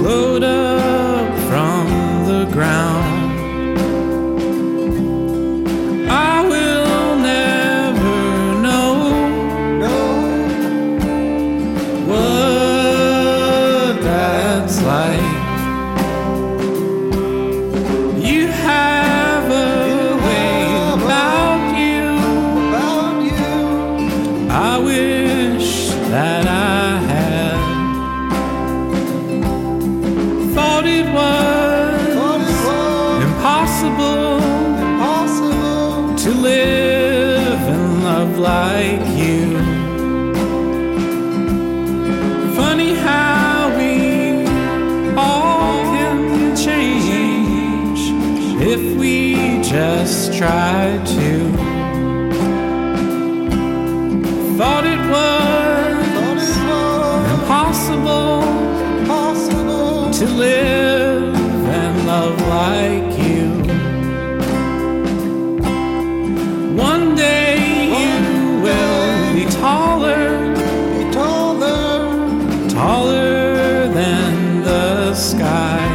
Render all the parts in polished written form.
float up from the ground. I will never know what that's like. You have a way about you. I wish that I had. Thought it was impossible to live and love like you. Funny how we all can change if we just try to. Thought it was impossible to live and love like you. One day you will be taller than the sky.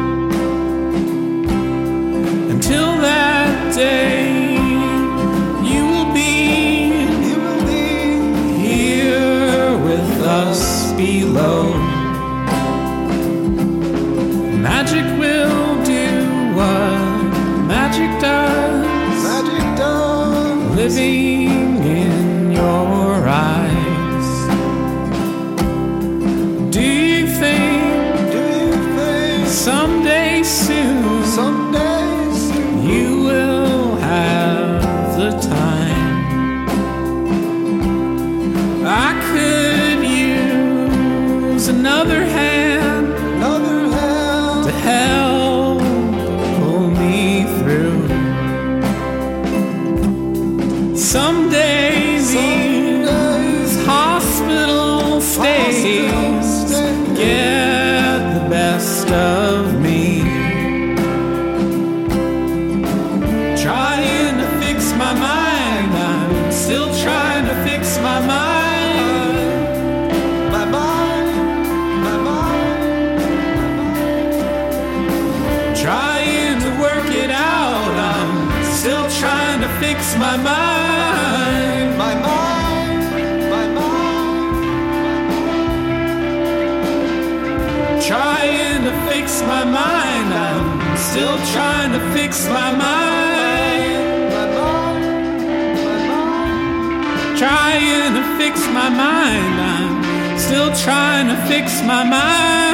Until that day, you will be here with us below. Magic will do what magic does. Living in your eyes. Do you think someday soon you will have the time? I could use another hand to help pull me through. Some days these hospital stays get the best of me. Trying to fix my mind, I'm still trying to fix my mind. Trying to work it out, I'm still trying to fix my mind. Trying to fix my mind, I'm still trying to fix my mind. Trying to fix my mind, I'm still trying to fix my mind.